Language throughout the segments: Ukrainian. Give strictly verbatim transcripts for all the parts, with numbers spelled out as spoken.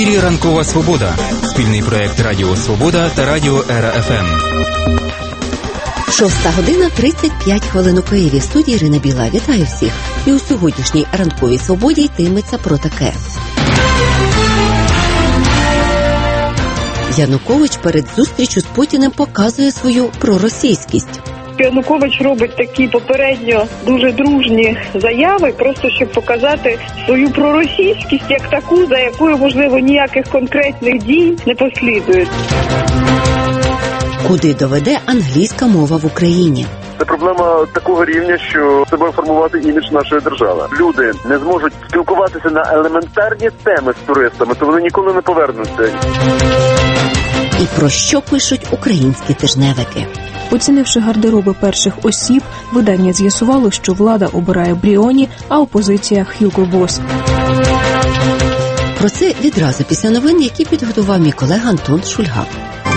ефірі «Ранкова Свобода» – спільний проєкт Радіо Свобода та Радіо Ера Еф Ем. Шоста година тридцять п'ять хвилин у Києві. В студії Ірина Біла. Вітаю всіх. І у сьогоднішній «Ранковій Свободі» йтиметься про таке. Янукович перед зустрічю з Путіним показує свою проросійськість. Янукович робить такі попередньо дуже дружні заяви, просто щоб показати свою проросійськість як таку, за якою, можливо, ніяких конкретних дій не послідує. Куди доведе англійська мова в Україні? Це проблема такого рівня, що треба формувати імідж нашої держави. Люди не зможуть спілкуватися на елементарні теми з туристами, то вони ніколи не повернуться. І про що пишуть українські тижневики? Оцінивши гардероби перших осіб, видання з'ясувало, що влада обирає Бріоні, а опозиція – Хьюго Босс. Про це відразу після новин, які підготував мій колега Антон Шульга.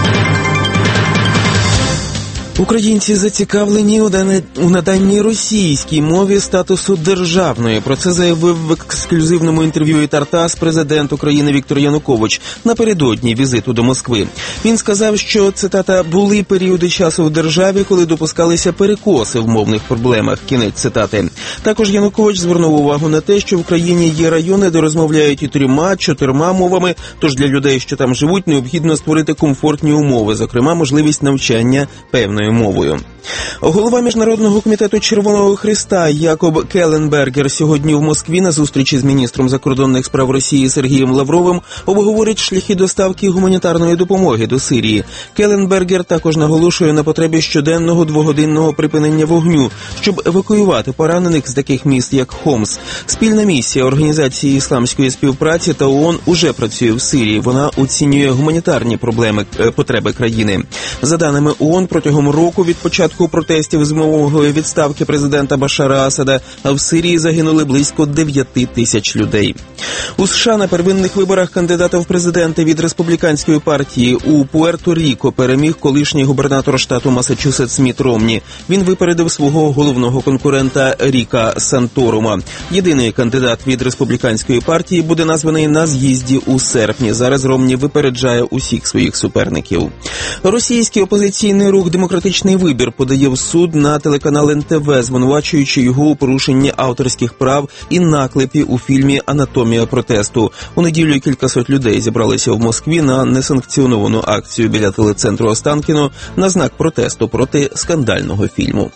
Українці зацікавлені у наданні російській мові статусу державної. Про це заявив в ексклюзивному інтерв'ю Тартас президент України Віктор Янукович напередодні візиту до Москви. Він сказав, що, цитата, «були періоди часу в державі, коли допускалися перекоси в мовних проблемах». Кінець цитати. Також Янукович звернув увагу на те, що в країні є райони, де розмовляють і трьома, чотирма мовами, тож для людей, що там живуть, необхідно створити комфортні умови, зокрема можливість навчання певною мовою. Голова Міжнародного комітету Червоного Хреста Якоб Келленбергер сьогодні в Москві на зустрічі з міністром закордонних справ Росії Сергієм Лавровим обговорить шляхи доставки гуманітарної допомоги до Сирії. Келленбергер також наголошує на потребі щоденного двогодинного припинення вогню, щоб евакуювати поранених з таких міст, як Хомс. Спільна місія Організації ісламської співпраці та ООН уже працює в Сирії. Вона оцінює гуманітарні проблеми, потреби країни. За даними ООН, протягом року від початку протестів з вимогою відставки президента Башара Асада, а в Сирії загинули близько дев'яти тисяч людей. У США на первинних виборах кандидата в президенти від республіканської партії у Пуерто-Ріко переміг колишній губернатор штату Массачусетс Мітт Ромні. Він випередив свого головного конкурента Ріка Санторума. Єдиний кандидат від республіканської партії буде названий на з'їзді у серпні. Зараз Ромні випереджає усіх своїх суперників. Російський опозиційний рух «Демократичний вибір» подає в суд на телеканал ен те ве, звинувачуючи його у порушенні авторських прав і наклепі у фільмі «Анатомія протесту». У неділю кількасот людей зібралися в Москві на несанкціоновану акцію біля телецентру Останкіно на знак протесту проти скандального фільму.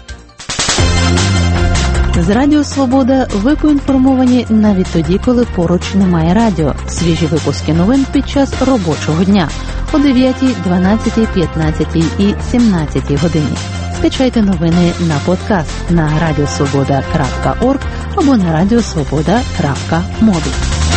З Радіо Свобода ви поінформовані навіть тоді, коли поруч немає радіо. Свіжі випуски новин під час робочого дня о дев'ятій, дванадцятій, п'ятнадцятій і сімнадцятій годині. Скачайте новини на подкаст на радіосвобода крапка орг або на радіосвобода крапка мобі.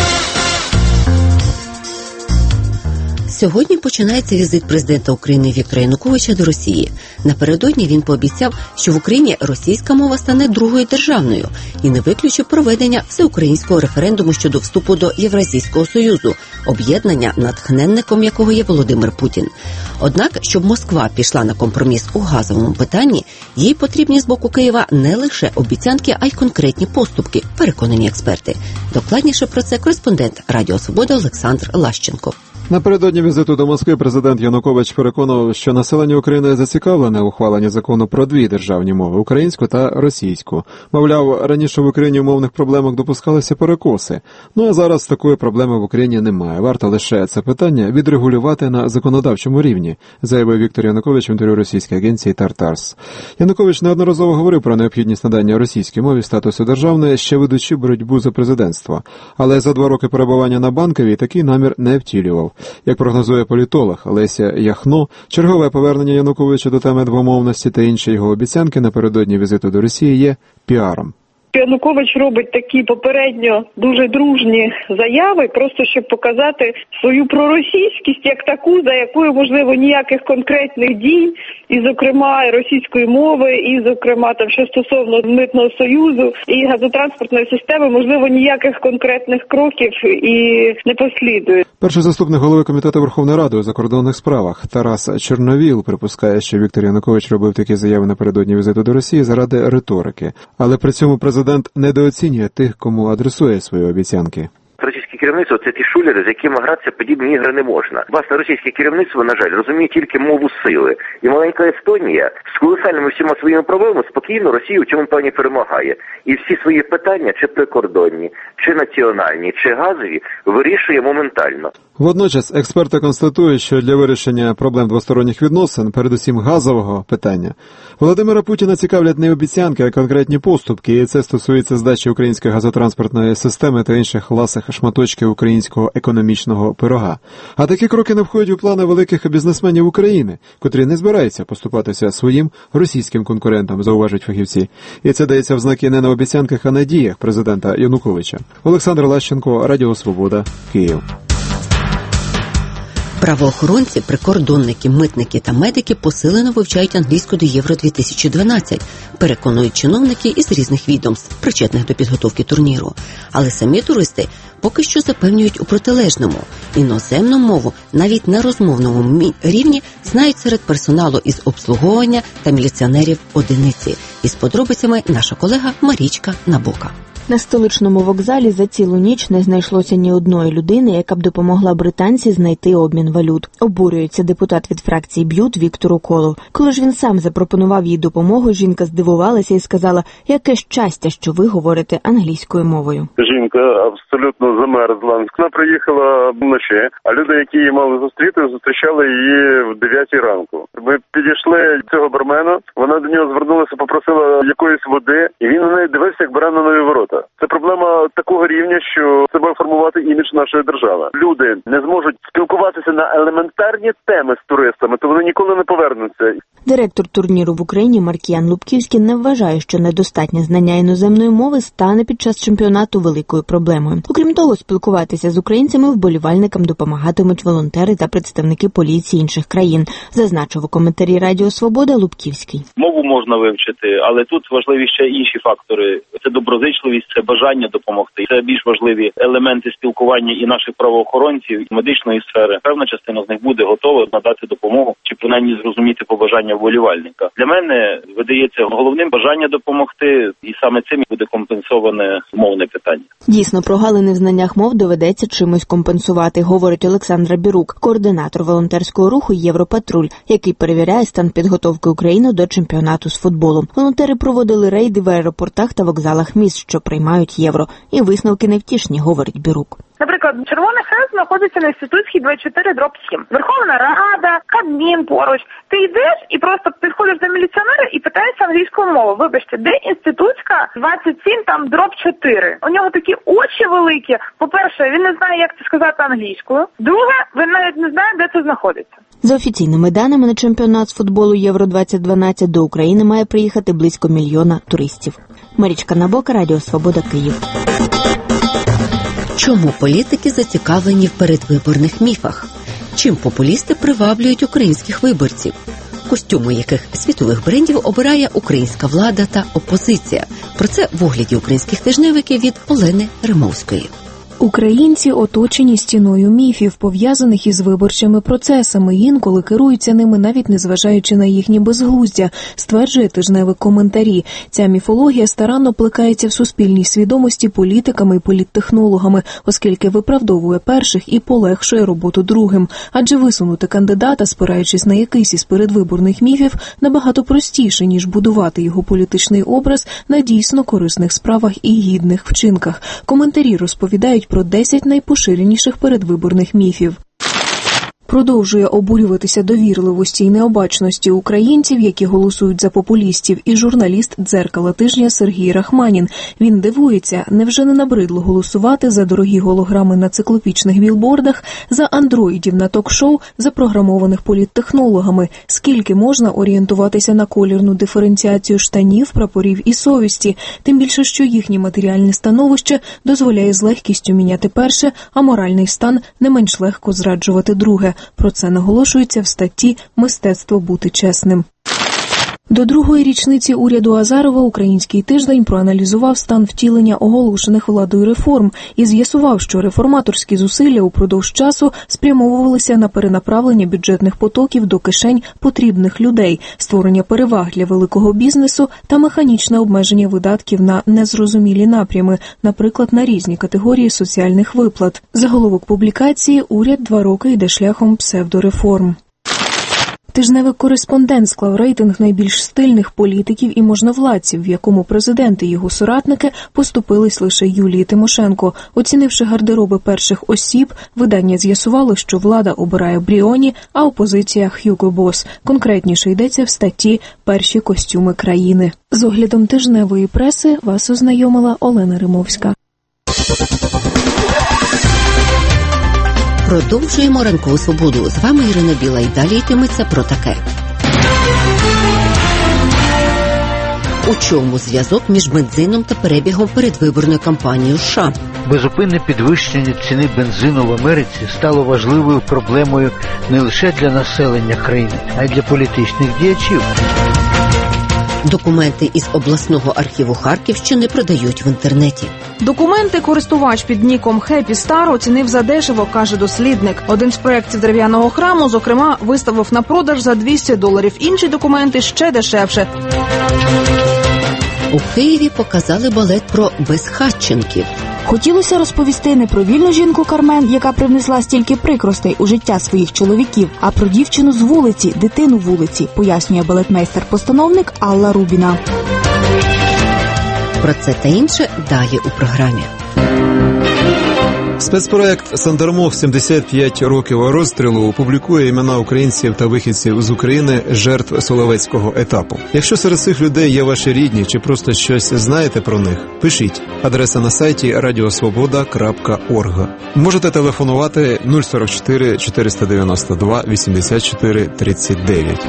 Сьогодні починається візит президента України Віктора Януковича до Росії. Напередодні він пообіцяв, що в Україні російська мова стане другою державною і не виключив проведення всеукраїнського референдуму щодо вступу до Євразійського Союзу, об'єднання, натхненником якого є Володимир Путін. Однак, щоб Москва пішла на компроміс у газовому питанні, їй потрібні з боку Києва не лише обіцянки, а й конкретні поступки, переконані експерти. Докладніше про це кореспондент Радіо Свобода Олександр Лащенко. Напередодні візиту до Москви президент Янукович переконував, що населення України зацікавлене у ухваленні закону про дві державні мови – українську та російську. Мовляв, раніше в Україні у мовних проблемах допускалися перекоси. Ну а зараз такої проблеми в Україні немає. Варто лише це питання відрегулювати на законодавчому рівні, заявив Віктор Янукович в інтерв'ю російській агенції Тартас. Янукович неодноразово говорив про необхідність надання російській мові статусу державної, ще ведучи боротьбу за президентство. Але за два роки перебування на Банковій такий намір не втілював. Як прогнозує політолог Леся Яхно, чергове повернення Януковича до теми двомовності та інші його обіцянки напередодні візиту до Росії є піаром. Янукович робить такі попередньо дуже дружні заяви, просто щоб показати свою проросійськість як таку, за якою, можливо, ніяких конкретних дій, і, зокрема, російської мови, і, зокрема, там, що стосовно Митного союзу і газотранспортної системи, можливо, ніяких конкретних кроків і не послідує. Перший заступник голови Комітету Верховної Ради у закордонних справах Тарас Чорновіл припускає, що Віктор Янукович робив такі заяви напередодні візиту до Росії заради риторики. Але при цьому президент недооцінює тих, кому адресує свої обіцянки. російське керівництво – це ті шулери, з якими гратися подібні ігри не можна. Власне, російське керівництво, на жаль, розуміє тільки мову сили. І маленька Естонія з колосальними всіма своїми проблемами спокійно Росію в цьому плані перемагає. І всі свої питання, чи прикордонні, чи національні, чи газові, вирішує моментально. Водночас експерти констатують, що для вирішення проблем двосторонніх відносин, передусім газового питання, Володимира Путіна цікавлять не обіцянки, а конкретні поступки, і це стосується здачі української газотранспортної системи та інших ласих шматочків українського економічного пирога. А такі кроки не входять у плани великих бізнесменів України, котрі не збираються поступатися своїм російським конкурентам, зауважують фахівці. І це дається в знаки не на обіцянках, а на діях президента Януковича. Олександр Лащенко, Радіо Свобода, Київ. Правоохоронці, прикордонники, митники та медики посилено вивчають англійську до Євро дві тисячі дванадцять, переконують чиновники із різних відомств, причетних до підготовки турніру. Але самі туристи поки що запевнюють у протилежному. Іноземну мову навіть на розмовному рівні знають серед персоналу із обслуговування та міліціонерів одиниці. Із подробицями наша колега Марічка Набока. На столичному вокзалі за цілу ніч не знайшлося ні одної людини, яка б допомогла британці знайти обмін валют. Обурюється депутат від фракції «Б'ют» Віктор Уколов. Коли ж він сам запропонував їй допомогу, жінка здивувалася і сказала: «Яке щастя, що ви говорите англійською мовою». Жінка абсолютно замерзла. Вона приїхала вночі, а люди, які її мали зустріти, зустрічали її в дев'ятій ранку. Ми підійшли до цього бармена, вона до нього звернулася, попросила якоїсь води, і він на неї дивився, як баран на нові ворота. Це проблема такого рівня, що це буде формувати імідж нашої держави. Люди не зможуть спілкуватися на елементарні теми з туристами, то вони ніколи не повернуться. Директор турніру в Україні Маркіян Лубківський не вважає, що недостатнє знання іноземної мови стане під час чемпіонату великою проблемою. Окрім того, спілкуватися з українцями вболівальникам допомагатимуть волонтери та представники поліції інших країн, зазначив у коментарі Радіо Свобода Лубківський. Мову можна вивчити, але тут важливі ще інші фактори. Це доброзичливість, це бажання допомогти. Це більш важливі елементи спілкування і наших правоохоронців, і медичної сфери. Певна частина з них буде готова надати допомогу чи принаймні зрозуміти побажання вболівальника. Для мене видається головним бажання допомогти, і саме цим буде компенсоване мовне питання. Дійсно, прогалини в знаннях мов доведеться чимось компенсувати, говорить Олександра Бірук, координатор волонтерського руху «Європатруль», який перевіряє стан підготовки України до чемпіонату з футболу. Волонтери проводили рейди в аеропортах та вокзалах міст, що приймають євро. І висновки невтішні, говорить Бірук. Наприклад, Червоний Хрест знаходиться на Інститутській двадцять чотири дроб сім. Верховна Рада, Кабмін поруч. Ти йдеш і просто підходиш до міліціонера і питаєшся англійською мовою. Вибачте, де Інститутська двадцять сім, там дроб чотири? У нього такі очі великі. По-перше, він не знає, як це сказати англійською. Друге, він навіть не знає, де це знаходиться. За офіційними даними, на чемпіонат з футболу Євро двадцять дванадцять до України має приїхати близько мільйона туристів. Марічка Набока, Радіо Свобода, Київ. Чому політики зацікавлені в передвиборних міфах? Чим популісти приваблюють українських виборців? Костюми яких світових брендів обирає українська влада та опозиція? Про це в огляді українських тижневиків від Олени Римовської. Українці оточені стіною міфів, пов'язаних із виборчими процесами, інколи керуються ними, навіть незважаючи на їхні безглуздя, стверджує тижневик коментарі. Ця міфологія старанно плекається в суспільній свідомості політиками і політтехнологами, оскільки виправдовує перших і полегшує роботу другим. Адже висунути кандидата, спираючись на якийсь із передвиборних міфів, набагато простіше, ніж будувати його політичний образ на дійсно корисних справах і гідних вчинках. Коментарі розповідають про десять найпоширеніших передвиборних міфів. Продовжує обурюватися довірливості й необачності українців, які голосують за популістів, і журналіст «Дзеркала тижня» Сергій Рахманін. Він дивується, невже не набридло голосувати за дорогі голограми на циклопічних білбордах, за андроїдів на ток-шоу, запрограмованих політтехнологами? Скільки можна орієнтуватися на колірну диференціацію штанів, прапорів і совісті? Тим більше, що їхнє матеріальне становище дозволяє з легкістю міняти перше, а моральний стан не менш легко зраджувати друге. Про це наголошується в статті «Мистецтво бути чесним». До другої річниці уряду Азарова «Український тиждень» проаналізував стан втілення оголошених владою реформ і з'ясував, що реформаторські зусилля упродовж часу спрямовувалися на перенаправлення бюджетних потоків до кишень потрібних людей, створення переваг для великого бізнесу та механічне обмеження видатків на незрозумілі напрями, наприклад, на різні категорії соціальних виплат. Заголовок публікації «Уряд два роки йде шляхом псевдореформ». Тижневик «Кореспондент» склав рейтинг найбільш стильних політиків і можновладців, в якому президент і його соратники поступились лише Юлії Тимошенко. Оцінивши гардероби перших осіб, видання з'ясувало, що влада обирає Бріоні, а опозиція – Хьюго Босс. Конкретніше йдеться в статті «Перші костюми країни». З оглядом тижневої преси вас ознайомила Олена Римовська. Продовжуємо ранкову свободу. З вами Ірина Біла і далі йтиметься про таке. У чому зв'язок між бензином та перебігом передвиборної кампанії у США? Безупинне підвищення ціни бензину в Америці стало важливою проблемою не лише для населення країни, а й для політичних діячів. Документи із обласного архіву Харківщини продають в інтернеті. Документи користувач під ніком Happy Star оцінив задешево, каже дослідник. Один з проєктів дерев'яного храму, зокрема, виставив на продаж за двісті доларів. Інші документи ще дешевше. У Києві показали балет про безхатченків. Хотілося розповісти не про вільну жінку Кармен, яка привнесла стільки прикростей у життя своїх чоловіків, а про дівчину з вулиці, дитину вулиці, пояснює балетмейстер-постановник Алла Рубіна. Про це та інше далі у програмі. Спецпроект «Сандармох. сімдесят п'ять років розстрілу» опублікує імена українців та вихідців з України, жертв Соловецького етапу. Якщо серед цих людей є ваші рідні чи просто щось знаєте про них, пишіть. Адреса на сайті радіосвобода крапка орг. Можете телефонувати нуль сорок чотири чотириста дев'яносто два вісімдесят чотири тридцять дев'ять.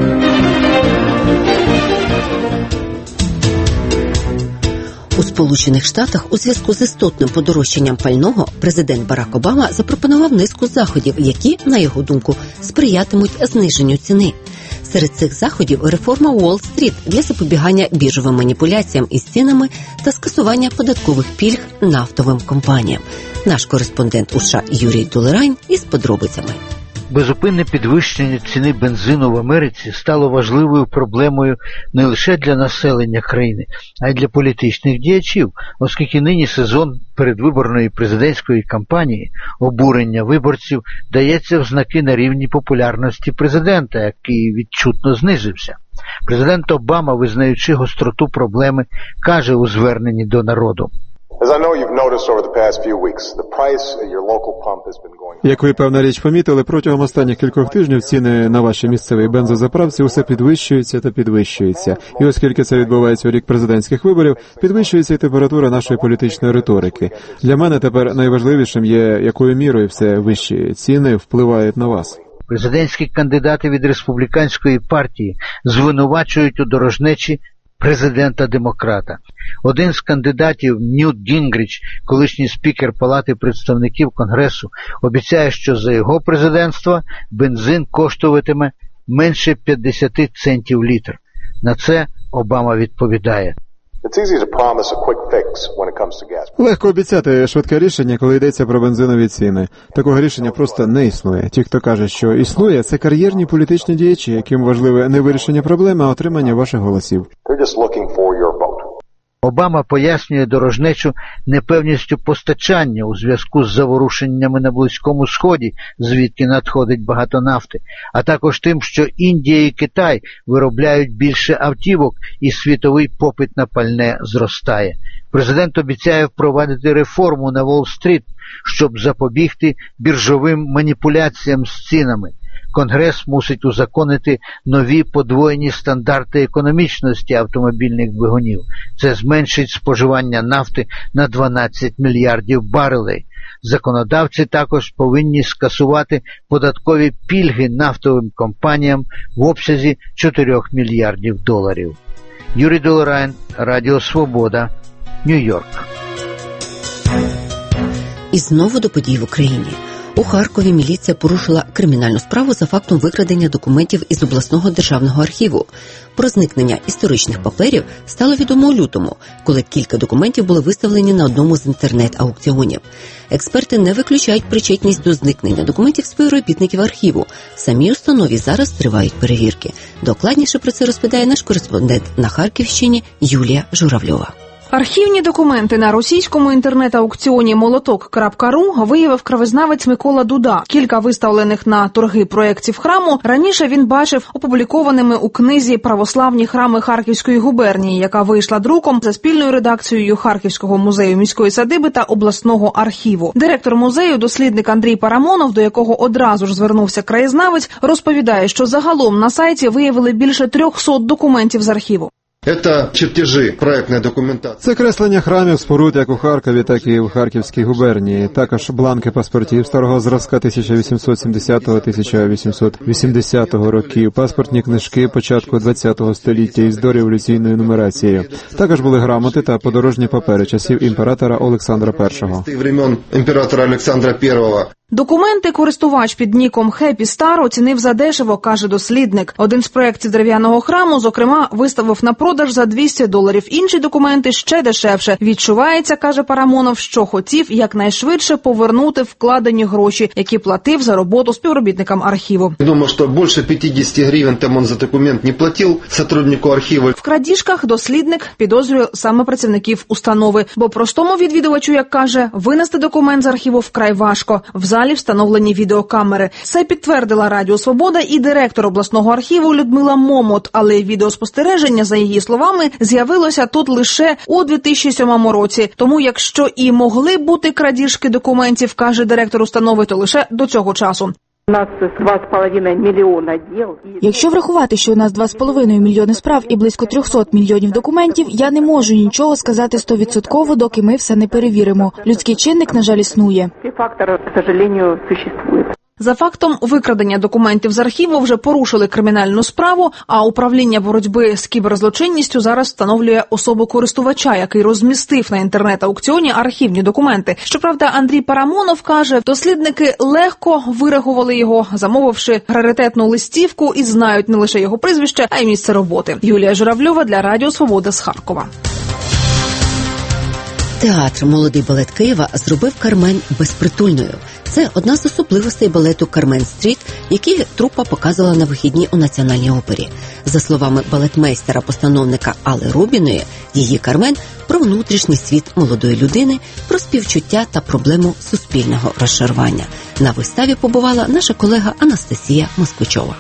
У Сполучених Штатах у зв'язку з істотним подорожчанням пального президент Барак Обама запропонував низку заходів, які, на його думку, сприятимуть зниженню ціни. Серед цих заходів реформа Уолл-стріт для запобігання біржовим маніпуляціям із цінами та скасування податкових пільг нафтовим компаніям. Наш кореспондент у США Юрій Долерань із подробицями. Безупинне підвищення ціни бензину в Америці стало важливою проблемою не лише для населення країни, а й для політичних діячів, оскільки нині сезон передвиборної президентської кампанії, обурення виборців дається в знаки на рівні популярності президента, який відчутно знизився. Президент Обама, визнаючи гостроту проблеми, каже у зверненні до народу: Як ви, певна річ, помітили, протягом останніх кількох тижнів ціни на вашій місцевій бензозаправці усе підвищуються та підвищуються. І оскільки це відбувається у рік президентських виборів, підвищується і температура нашої політичної риторики. Для мене тепер найважливішим є, якою мірою все вищі ціни впливають на вас. Президентські кандидати від республіканської партії звинувачують у дорожнечі президента-демократа. Один з кандидатів, Ньют Гінгріч, колишній спікер Палати представників Конгресу, обіцяє, що за його президентства бензин коштуватиме менше п'ятдесят центів літр. На це Обама відповідає: Легко обіцяти швидке рішення, коли йдеться про бензинові ціни. Такого рішення просто не існує. Ті, хто каже, що існує, це кар'єрні політичні діячі, яким важливе не вирішення проблеми, а отримання ваших голосів. Обама пояснює дорожнечу непевністю постачання у зв'язку з заворушеннями на Близькому Сході, звідки надходить багато нафти, а також тим, що Індія і Китай виробляють більше автівок і світовий попит на пальне зростає. Президент обіцяє впровадити реформу на Уолл-стріт, щоб запобігти біржовим маніпуляціям з цінами. Конгрес мусить узаконити нові подвоєні стандарти економічності автомобільних двигунів. Це зменшить споживання нафти на дванадцять мільярдів барелей. Законодавці також повинні скасувати податкові пільги нафтовим компаніям в обсязі чотирьох мільярдів доларів. Юрій Долерайн, Радіо Свобода, Нью-Йорк. І знову до подій в Україні. У Харкові міліція порушила кримінальну справу за фактом викрадення документів із обласного державного архіву. Про зникнення історичних паперів стало відомо у лютому, коли кілька документів були виставлені на одному з інтернет-аукціонів. Експерти не виключають причетність до зникнення документів співробітників архіву. В самій установі зараз тривають перевірки. Докладніше про це розповідає наш кореспондент на Харківщині Юлія Журавльова. Архівні документи на російському інтернет-аукціоні молоток крапка ру виявив кравезнавець Микола Дуда. Кілька виставлених на торги проєктів храму раніше він бачив опублікованими у книзі «Православні храми Харківської губернії», яка вийшла друком за спільною редакцією Харківського музею міської садиби та обласного архіву. Директор музею, дослідник Андрій Парамонов, до якого одразу ж звернувся краєзнавець, розповідає, що загалом на сайті виявили більше трьохсот документів з архіву. Це чертежі, проєктна документація. Це креслення храмів, споруд як у Харкові, так і в Харківській губернії. Також бланки паспортів старого зразка тисяча вісімсот сімдесятого - тисяча вісімсот вісімдесятого років, паспортні книжки початку ХХ століття із дореволюційною нумерацією. Також були грамоти та подорожні папери часів імператора Олександра Першого. Времен імператора Олександра Першого. Документи користувач під ніком Хеппі Стар оцінив задешево, каже дослідник. Один з проєктів дерев'яного храму, зокрема, виставив на продаж за двісті доларів. Інші документи ще дешевше. Відчувається, каже Парамонов, що хотів якнайшвидше повернути вкладені гроші, які платив за роботу співробітникам архіву. Думаю, що більше п'ятдесят гривень там він за документ не платив сотруднику архіву. В крадіжках дослідник підозрює саме працівників установи, бо простому відвідувачу, як каже, винести документ з архіву вкрай важко. В залі встановлені відеокамери. Це підтвердила Радіо Свобода і директор обласного архіву Людмила Момот, але відеоспостереження, за її словами, з'явилося тут лише у дві тисячі сьомому році. Тому якщо і могли бути крадіжки документів, каже директор установи, то лише до цього часу. У нас два з половиною мільйона діл. Якщо врахувати, що у нас два з половиною мільйони справ і близько триста мільйонів документів, я не можу нічого сказати стовідсотково, доки ми все не перевіримо. Людський чинник, на жаль, існує. Цей фактор, к сожалению, существує. За фактом викрадення документів з архіву вже порушили кримінальну справу, а управління боротьби з кіберзлочинністю зараз встановлює особу користувача, який розмістив на інтернет-аукціоні архівні документи. Щоправда, Андрій Парамонов каже, дослідники легко виреагували його, замовивши раритетну листівку, і знають не лише його прізвище, а й місце роботи. Юлія Журавльова для Радіо Свобода з Харкова. Театр «Молодий балет Києва» зробив «Кармен» безпритульною. Це одна з особливостей балету «Кармен-стріт», який трупа показувала на вихідні у Національній опері. За словами балетмейстера-постановника Алли Рубіної, її «Кармен» про внутрішній світ молодої людини, про співчуття та проблему суспільного розчарування. На виставі побувала наша колега Анастасія Москвичова.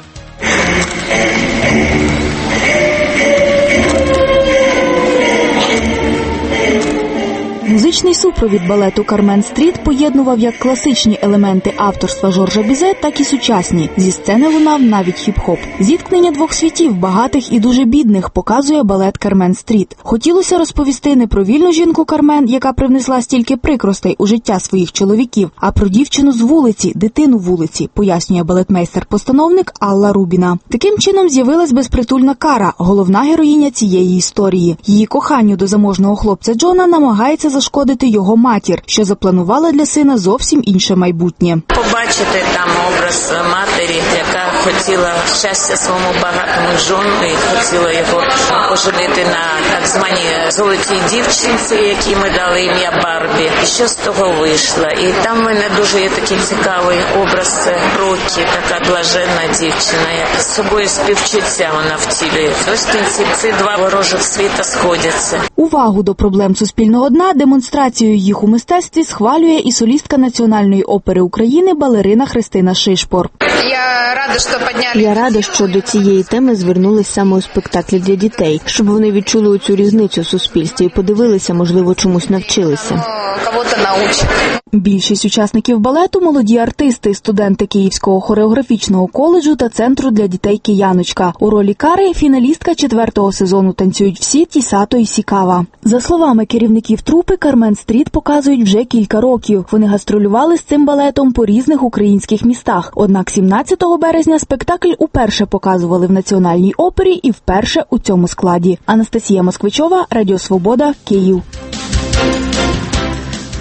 Музичний супровід балету «Кармен-стріт» поєднував як класичні елементи авторства Жоржа Бізе, так і сучасні. Зі сцени лунав навіть хіп-хоп. Зіткнення двох світів, багатих і дуже бідних, показує балет «Кармен-стріт». Хотілося розповісти не про вільну жінку Кармен, яка привнесла стільки прикростей у життя своїх чоловіків, а про дівчину з вулиці, дитину вулиці, пояснює балетмейстер-постановник Алла Рубіна. Таким чином з'явилась безпритульна Кара, головна героїня цієї історії. Її коханню до заможного хлопця Джона намагається зашкодити його матір, що запланувала для сина зовсім інше майбутнє. Побачити там образ матері, яка хотіла щастя своєму багатому Джону і хотіла його оженити на так званій золотій дівчинці, якій ми дали ім'я Барбі. І що з того вийшло? І там в мене дуже є такий цікавий образ Рокі, така блаженна дівчина, як з собою співчуття вона втілює. Ось в кінці ці два ворожих світа сходяться. Увагу до проблем суспільного дна, демонстрацією їх у мистецтві схвалює і солістка Національної опери України балерина Христина Шишпор. Я рада, що підняли... Я рада, що до цієї теми звернулись саме у спектаклі для дітей, щоб вони відчули цю різницю в суспільстві і подивилися, можливо, чомусь навчилися. Кого-то научить. Більшість учасників балету – молоді артисти, студенти Київського хореографічного коледжу та Центру для дітей «Кияночка». У ролі Кари – фіналістка четвертого сезону «Танцюють всі» Тісато Ісікава. За словами керівників трупи, «Кармен-стріт» показують вже кілька років. Вони гастролювали з цим балетом по різних українських містах. Однак сімнадцятого березня спектакль уперше показували в Національній опері і вперше у цьому складі. Анастасія Москвичова, Радіо Свобода, Київ.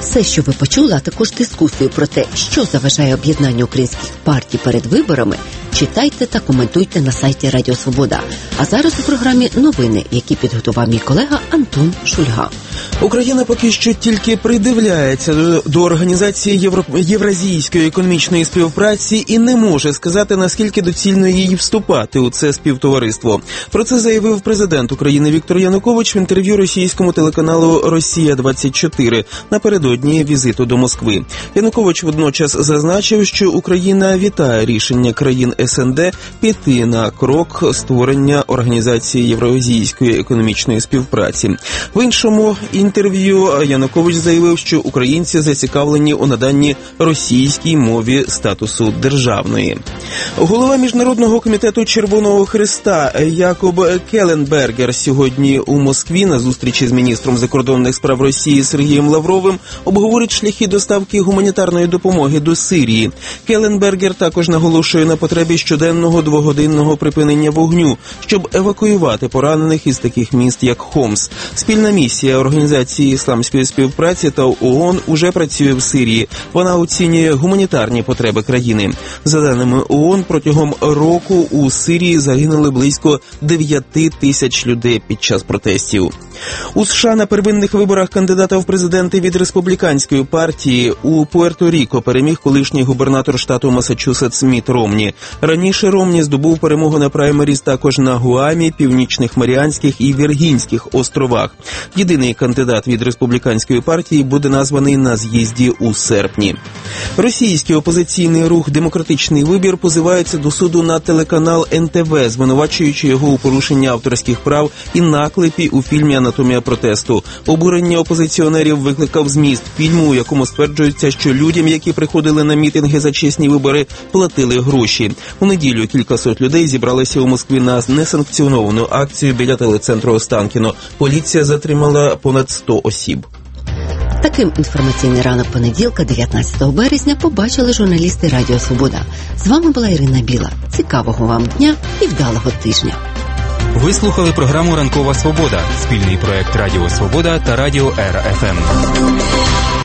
Все, що ви почули, а також дискусію про те, що заважає об'єднанню українських партій перед виборами, читайте та коментуйте на сайті Радіо Свобода. А зараз у програмі новини, які підготував мій колега Антон Шульга. Україна поки що тільки придивляється до, до організації Євро... Євразійської економічної співпраці і не може сказати, наскільки доцільно їй вступати у це співтовариство. Про це заявив президент України Віктор Янукович в інтерв'ю російському телеканалу «Росія-двадцять чотири» напередодні візиту до Москви. Янукович водночас зазначив, що Україна вітає рішення країн ес ен де піти на крок створення організації Євразійської економічної співпраці. В іншому інтерв'ю Янукович заявив, що українці зацікавлені у наданні російській мові статусу державної. Голова Міжнародного комітету Червоного Хреста Якоб Келленбергер сьогодні у Москві на зустрічі з міністром закордонних справ Росії Сергієм Лавровим обговорить шляхи доставки гуманітарної допомоги до Сирії. Келленбергер також наголошує на потребі щоденного двогодинного припинення вогню, щоб евакуювати поранених із таких міст, як Хомс. Спільна місія Організації ісламської співпраці та ООН уже працює в Сирії. Вона оцінює гуманітарні потреби країни. За даними ООН, протягом року у Сирії загинули близько дев'яти тисяч людей під час протестів. У США на первинних виборах кандидата в президенти від республіканської партії у Пуерто-Ріко переміг колишній губернатор штату Масачусетс Мітт Ромні. Раніше Ромні здобув перемогу на праймеріз також на Гуамі, Північних Маріанських і Віргінських островах. Єдиний кандидат від республіканської партії буде названий на з'їзді у серпні. Російський опозиційний рух «Демократичний вибір» позивається до суду на телеканал ен те ве, звинувачуючи його у порушенні авторських прав і наклепі у фільмі «Анатомія протесту». Обурення опозиціонерів викликав зміст фільму, у якому стверджується, що людям, які приходили на мітинги за чесні вибори, платили гроші. У неділю кількасот людей зібралися у Москві на несанкціоновану акцію біля телецентру Останкіно. Поліція затримала понад сто осіб. Таким інформаційний ранок понеділка, дев'ятнадцятого березня, побачили журналісти Радіо Свобода. З вами була Ірина Біла. Цікавого вам дня і вдалого тижня. Ви слухали програму «Ранкова Свобода» – спільний проект Радіо Свобода та Радіо Ера еф ем.